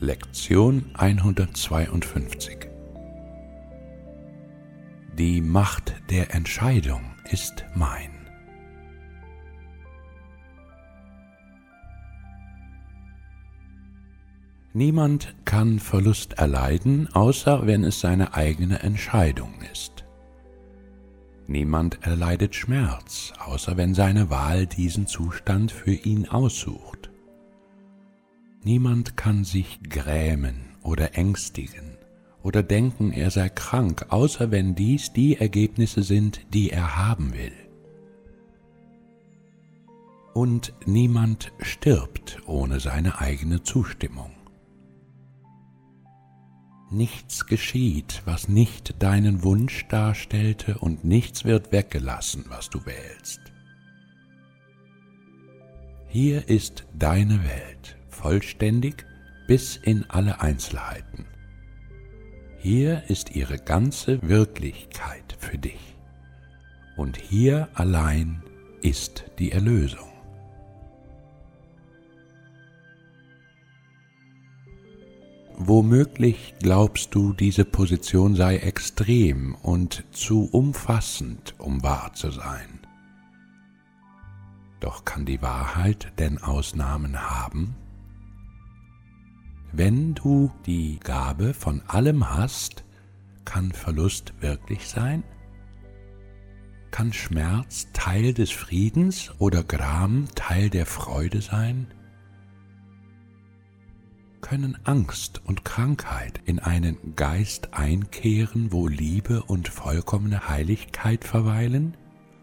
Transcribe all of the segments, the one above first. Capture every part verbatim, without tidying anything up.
Lektion hundertzweiundfünfzig. Die Macht der Entscheidung ist mein. Niemand kann Verlust erleiden, außer wenn es seine eigene Entscheidung ist. Niemand erleidet Schmerz, außer wenn seine Wahl diesen Zustand für ihn aussucht. Niemand kann sich grämen oder ängstigen oder denken, er sei krank, außer wenn dies die Ergebnisse sind, die er haben will. Und niemand stirbt ohne seine eigene Zustimmung. Nichts geschieht, was nicht deinen Wunsch darstellte, und nichts wird weggelassen, was du wählst. Hier ist deine Welt, vollständig bis in alle Einzelheiten. Hier ist ihre ganze Wirklichkeit für dich, und hier allein ist die Erlösung. Womöglich glaubst du, diese Position sei extrem und zu umfassend, um wahr zu sein. Doch kann die Wahrheit denn Ausnahmen haben? Wenn du die Gabe von allem hast, kann Verlust wirklich sein? Kann Schmerz Teil des Friedens oder Gram Teil der Freude sein? Können Angst und Krankheit in einen Geist einkehren, wo Liebe und vollkommene Heiligkeit verweilen?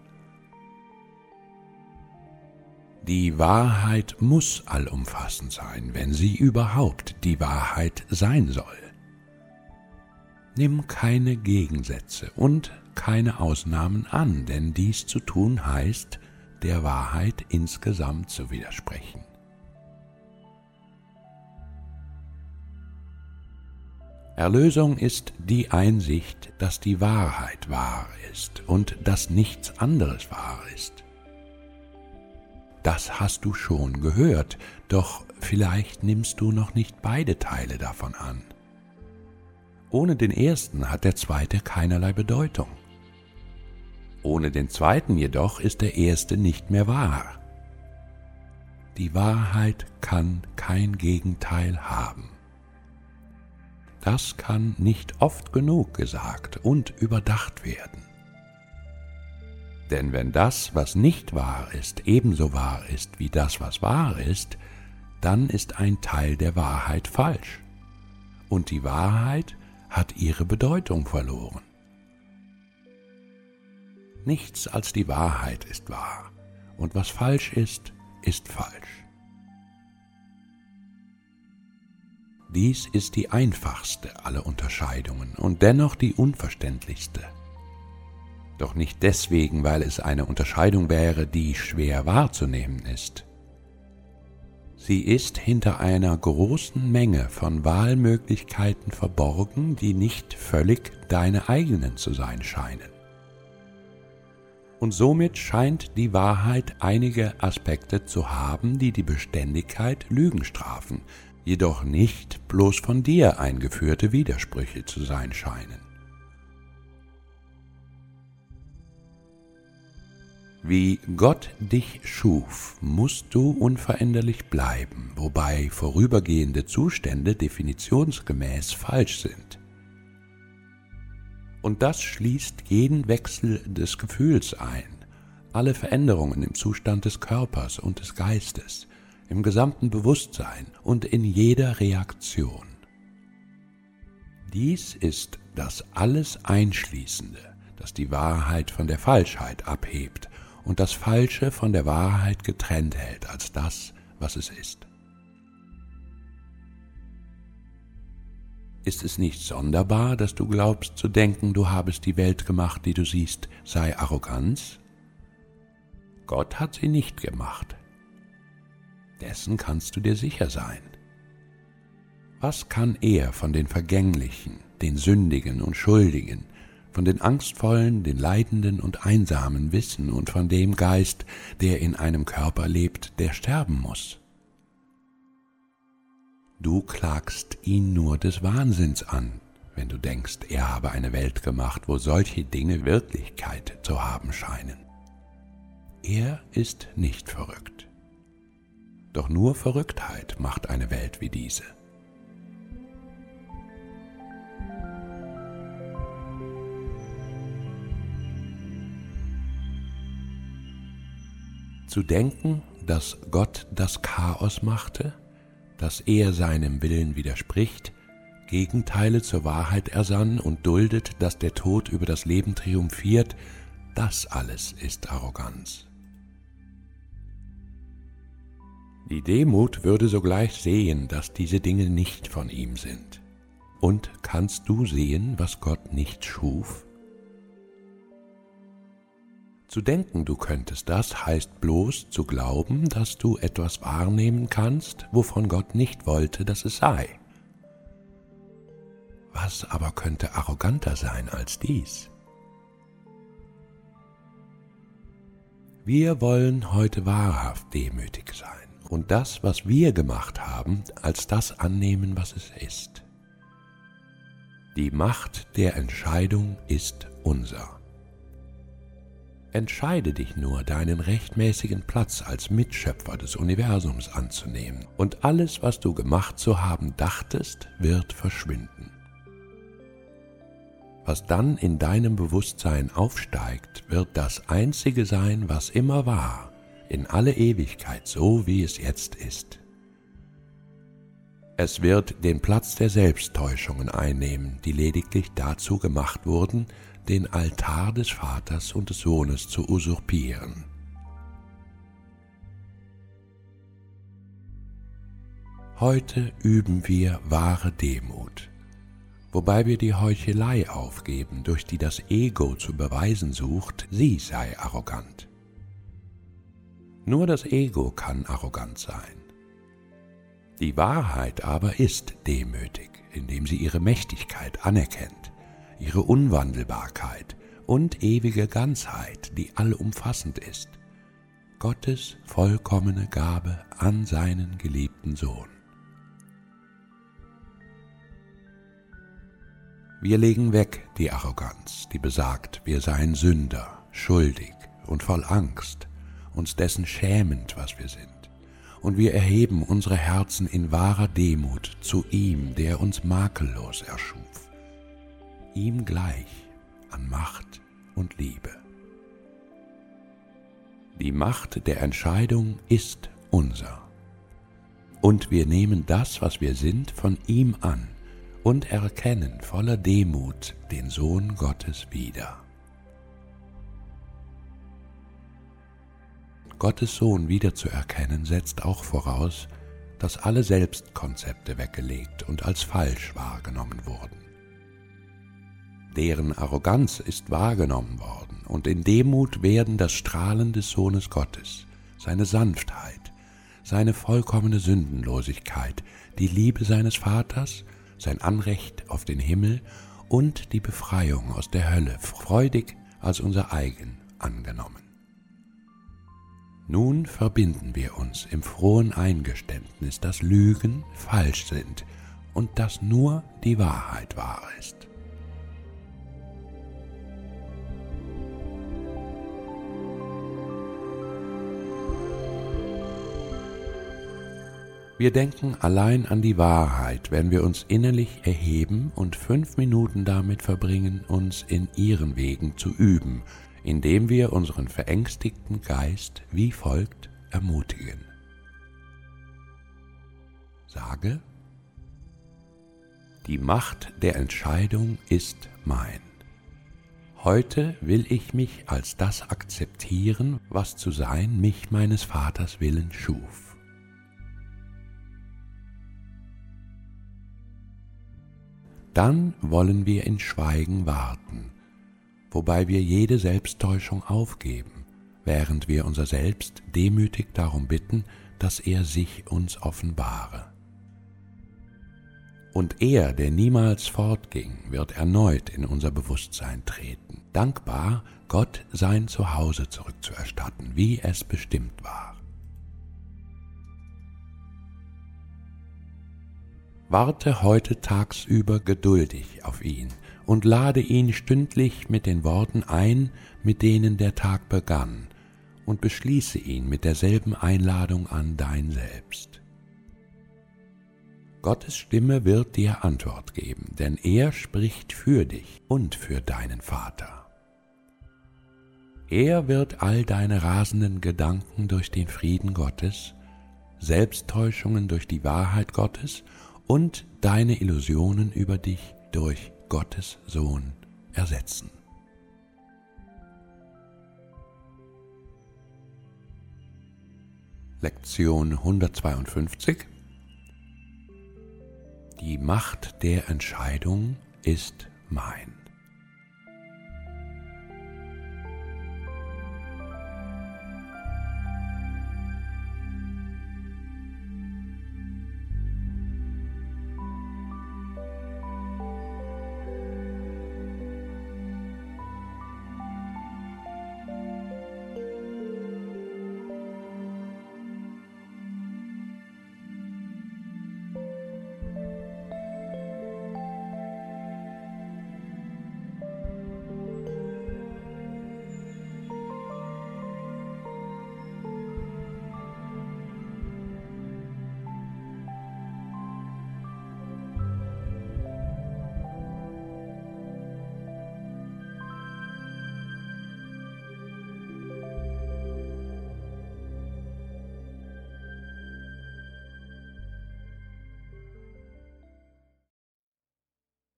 Die Wahrheit muss allumfassend sein, wenn sie überhaupt die Wahrheit sein soll. Nimm keine Gegensätze und keine Ausnahmen an, denn dies zu tun heißt, der Wahrheit insgesamt zu widersprechen. Erlösung ist die Einsicht, dass die Wahrheit wahr ist und dass nichts anderes wahr ist. Das hast du schon gehört, doch vielleicht nimmst du noch nicht beide Teile davon an. Ohne den ersten hat der zweite keinerlei Bedeutung. Ohne den zweiten jedoch ist der erste nicht mehr wahr. Die Wahrheit kann kein Gegenteil haben. Das kann nicht oft genug gesagt und überdacht werden. Denn wenn das, was nicht wahr ist, ebenso wahr ist wie das, was wahr ist, dann ist ein Teil der Wahrheit falsch. Und die Wahrheit hat ihre Bedeutung verloren. Nichts als die Wahrheit ist wahr, und was falsch ist, ist falsch. Dies ist die einfachste aller Unterscheidungen und dennoch die unverständlichste. Doch nicht deswegen, weil es eine Unterscheidung wäre, die schwer wahrzunehmen ist. Sie ist hinter einer großen Menge von Wahlmöglichkeiten verborgen, die nicht völlig deine eigenen zu sein scheinen. Und somit scheint die Wahrheit einige Aspekte zu haben, die die Beständigkeit Lügen strafen, jedoch nicht bloß von dir eingeführte Widersprüche zu sein scheinen. Wie Gott dich schuf, musst du unveränderlich bleiben, wobei vorübergehende Zustände definitionsgemäß falsch sind. Und das schließt jeden Wechsel des Gefühls ein, alle Veränderungen im Zustand des Körpers und des Geistes, im gesamten Bewusstsein und in jeder Reaktion. Dies ist das alles Einschließende, das die Wahrheit von der Falschheit abhebt und das Falsche von der Wahrheit getrennt hält als das, was es ist. Ist es nicht sonderbar, dass du glaubst zu denken, du habest die Welt gemacht, die du siehst, sei Arroganz? Gott hat sie nicht gemacht. Dessen kannst du dir sicher sein. Was kann er von den Vergänglichen, den Sündigen und Schuldigen, von den Angstvollen, den Leidenden und Einsamen wissen und von dem Geist, der in einem Körper lebt, der sterben muss? Du klagst ihn nur des Wahnsinns an, wenn du denkst, er habe eine Welt gemacht, wo solche Dinge Wirklichkeit zu haben scheinen. Er ist nicht verrückt. Doch nur Verrücktheit macht eine Welt wie diese. Zu denken, dass Gott das Chaos machte, dass er seinem Willen widerspricht, Gegenteile zur Wahrheit ersann und duldet, dass der Tod über das Leben triumphiert, das alles ist Arroganz. Die Demut würde sogleich sehen, dass diese Dinge nicht von ihm sind. Und kannst du sehen, was Gott nicht schuf? Zu denken, du könntest das, heißt bloß zu glauben, dass du etwas wahrnehmen kannst, wovon Gott nicht wollte, dass es sei. Was aber könnte arroganter sein als dies? Wir wollen heute wahrhaft demütig sein und das, was wir gemacht haben, als das annehmen, was es ist. Die Macht der Entscheidung ist unser. Entscheide dich nur, deinen rechtmäßigen Platz als Mitschöpfer des Universums anzunehmen, und alles, was du gemacht zu haben dachtest, wird verschwinden. Was dann in deinem Bewusstsein aufsteigt, wird das Einzige sein, was immer war, in alle Ewigkeit, so wie es jetzt ist. Es wird den Platz der Selbsttäuschungen einnehmen, die lediglich dazu gemacht wurden, den Altar des Vaters und des Sohnes zu usurpieren. Heute üben wir wahre Demut, wobei wir die Heuchelei aufgeben, durch die das Ego zu beweisen sucht, sie sei arrogant. Nur das Ego kann arrogant sein. Die Wahrheit aber ist demütig, indem sie ihre Mächtigkeit anerkennt, ihre Unwandelbarkeit und ewige Ganzheit, die allumfassend ist, Gottes vollkommene Gabe an seinen geliebten Sohn. Wir legen weg die Arroganz, die besagt, wir seien Sünder, schuldig und voll Angst, uns dessen schämend, was wir sind, und wir erheben unsere Herzen in wahrer Demut zu ihm, der uns makellos erschuf, ihm gleich an Macht und Liebe. Die Macht der Entscheidung ist unser, und wir nehmen das, was wir sind, von ihm an und erkennen voller Demut den Sohn Gottes wieder. Gottes Sohn wiederzuerkennen setzt auch voraus, dass alle Selbstkonzepte weggelegt und als falsch wahrgenommen wurden. Deren Arroganz ist wahrgenommen worden, und in Demut werden das Strahlen des Sohnes Gottes, seine Sanftheit, seine vollkommene Sündenlosigkeit, die Liebe seines Vaters, sein Anrecht auf den Himmel und die Befreiung aus der Hölle freudig als unser eigen angenommen. Nun verbinden wir uns im frohen Eingeständnis, dass Lügen falsch sind und dass nur die Wahrheit wahr ist. Wir denken allein an die Wahrheit, wenn wir uns innerlich erheben und fünf Minuten damit verbringen, uns in ihren Wegen zu üben, indem wir unseren verängstigten Geist wie folgt ermutigen. Sage: Die Macht der Entscheidung ist mein. Heute will ich mich als das akzeptieren, was zu sein mich meines Vaters Willen schuf. Dann wollen wir in Schweigen warten, wobei wir jede Selbsttäuschung aufgeben, während wir unser Selbst demütig darum bitten, dass er sich uns offenbare. Und er, der niemals fortging, wird erneut in unser Bewusstsein treten, dankbar, Gott sein Zuhause zurückzuerstatten, wie es bestimmt war. Warte heute tagsüber geduldig auf ihn und lade ihn stündlich mit den Worten ein, mit denen der Tag begann, und beschließe ihn mit derselben Einladung an dein Selbst. Gottes Stimme wird dir Antwort geben, denn er spricht für dich und für deinen Vater. Er wird all deine rasenden Gedanken durch den Frieden Gottes, Selbsttäuschungen durch die Wahrheit Gottes und deine Illusionen über dich durch Gottes Sohn ersetzen. Lektion hundertzweiundfünfzig. Die Macht der Entscheidung ist mein.